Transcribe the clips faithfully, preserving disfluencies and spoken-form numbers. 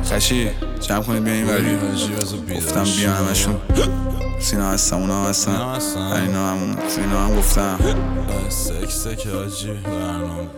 خشی جمع کنید بیا این وری گفتم بیا همشون سینا هستم اونا هستن اینا همون سینا هم گفتم سک سک آجی برنامه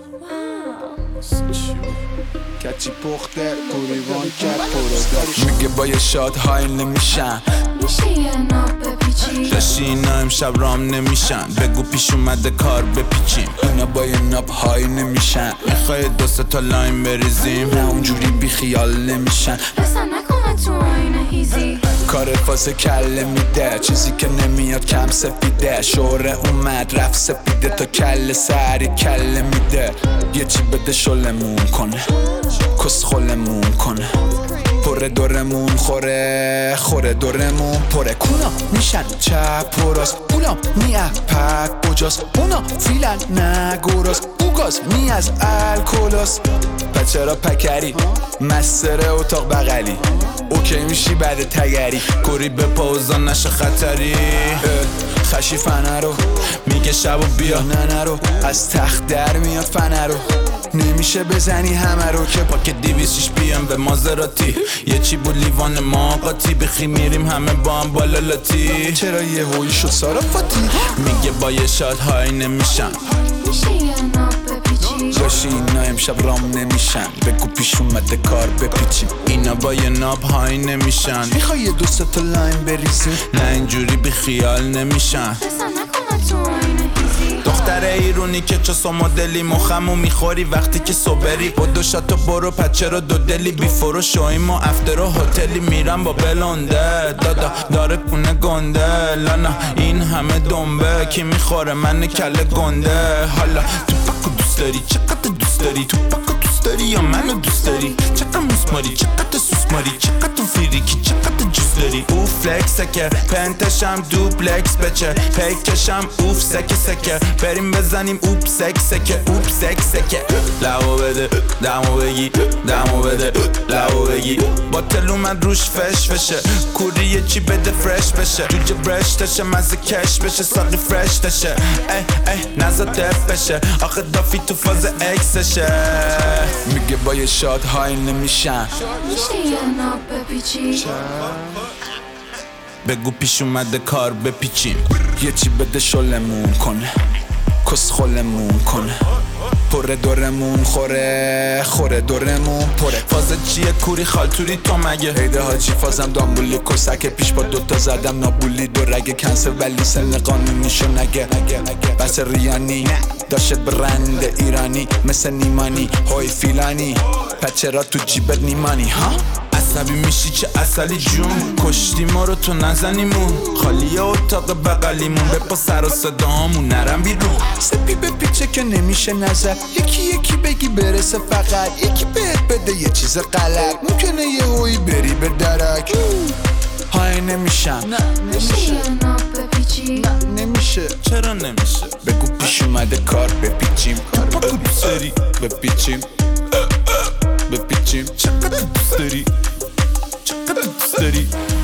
کچی پخته کوریوان کرد پروداکشن میگه با یه شاد های نمیشن میشه یه ناب بپیچی داشتی اینا امشب رام نمیشن بگو پیش اومده کار بپیچیم اینا با یه ناب های نمیشن میخوای دو سه تا لاین بریزیم نه اونجوری بی خیال نمیشن بسن نکنه تو آینه هیزی کار فاز کله میده چیزی که نمیاد کم سفیده شوره اومد رفت سپیده تا کله سری کله میده یه چی بده شلمون کنه کس خلمون کنه پره دورمون خوره خوره دورمون پره کونا میشن چپ پراست اونا میه پک بجاست اونا فیلن نگوراست اوگاز می از الکولاست بچه را پکری مستره اتاق بغلی اوکی میشی بعد تگری کوری به پاوزان نشه خطری خشی فنه رو میگه شب و بیا نه رو از تخت در میاد فنه رو نمیشه بزنی همه رو که پاک دیویسیش بیام به مازراتی یه چی بود لیوان ما قاطی بخی میریم همه با هم بالا لاتی چرا یه هویی شد صرافاتی میگه با یه شاد های نمیشن میشه یه ناب بپیچی جاشی اینا امشب رام نمیشن بگو پیش اومده کار بپیچیم اینا با یه ناب های نمیشن میخوای یه دو سه تا لاین بریزیم نه اینجوری بی خیال نمیشن بسن نکنه تو آینه هیزی دختر ایرونی که چسو مدلی مخمو میخوری وقتی که صبری با دو شاتو برو پچه رو دو دلی بی فرو شویم و افتر و هتلی میرم با بلنده دادا داره کنه گنده لانا این همه دنبه کی میخوره من کله گنده حالا تو پاکو دوست داری چقدر دوست داری تو پاکو دوست داری یا منو دوست داری چقدر موسماری چقدر سوسماری چقدر فریکی چقدر جوست داری او فلکسکه پنتشم دوپلکس بچه پیکشم اوف سکه سکه بریم بزنیم اوپ سک سکه اوپ سک سکه لعو بده دمو بگی دمو بده لعو بگی با تلو من روش فش بشه کوری یه چی بده فرش بشه جوجه برش تشه مزه کش بشه ساقی فرش تشه ای ای نزا دف بشه آخه دافی تو فاز اکسشه میگه با یه شاد های نمیشن میشه یه ناب بپیچی بگو پیش اومده کار بپیچیم یه چی بده شلمون کنه کس خلمون کنه پره دورمون خوره خوره دورمون پره فاز چیه کوری خالتوری تو مگه عیده حاجی فازم دامبولی کسک پیش با دوتا زدم نابولی دو رگه کنسل ولی سن قانونیشو نگه بس ریانی داشت برند ایرانی مثل نیمانی های فیلانی پچه را تو جیبت نیمانی ها عصبی میشی چه اصلی جون کشتی ما رو تو نزنیمون خالیه اتاق بغلیمون بپا سر و صدامون نرم بیرون سپی به پیچه که نمیشه نظر یکی یکی بگی برسه فقط یکی بهت بده یه چیز غلط ممکنه یه هوی بری به درک های نمیشن میشه یه ناب بپیچی نمیشه چرا نمیشه بگو پیش اومده کار بپیچیم تو پاکو دوست داری بپیچیم بپیچیم چقدر دوست داری چقدر دوست داری